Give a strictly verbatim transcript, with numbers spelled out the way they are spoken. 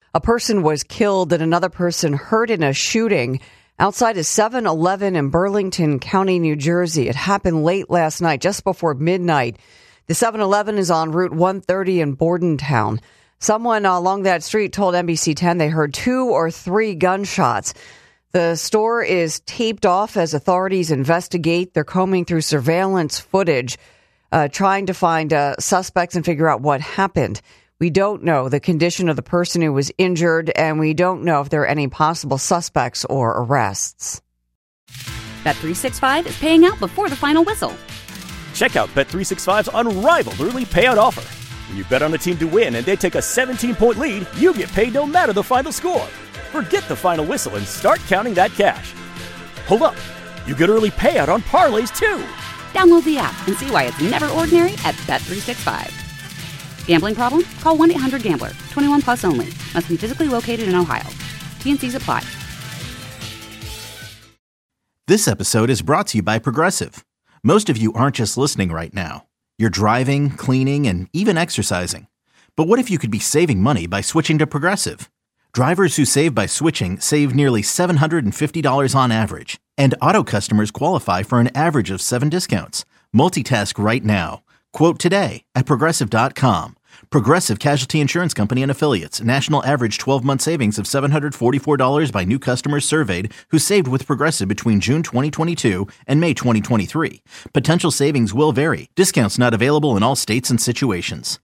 A person was killed and another person hurt in a shooting outside a seven eleven in Burlington County, New Jersey. It happened late last night, just before midnight. The seven eleven is on Route one thirty in Bordentown. Someone along that street told N B C ten they heard two or three gunshots. The store is taped off as authorities investigate. They're combing through surveillance footage, uh, trying to find uh, suspects and figure out what happened. We don't know the condition of the person who was injured, and we don't know if there are any possible suspects or arrests. Bet three sixty-five is paying out before the final whistle. Check out Bet three sixty-five's unrivaled early payout offer. When you bet on a team to win and they take a seventeen-point lead, you get paid no matter the final score. Forget the final whistle and start counting that cash. Hold up. You get early payout on parlays, too. Download the app and see why it's never ordinary at Bet three sixty-five. Gambling problem? Call one eight hundred gambler. twenty-one plus only. Must be physically located in Ohio. T N Cs apply. This episode is brought to you by Progressive. Most of you aren't just listening right now. You're driving, cleaning, and even exercising. But what if you could be saving money by switching to Progressive? Drivers who save by switching save nearly seven hundred fifty dollars on average. And auto customers qualify for an average of seven discounts. Multitask right now. Quote today at Progressive dot com. Progressive Casualty Insurance Company and Affiliates. National average twelve-month savings of seven hundred forty-four dollars by new customers surveyed who saved with Progressive between June twenty twenty-two and May twenty twenty-three. Potential savings will vary. Discounts not available in all states and situations.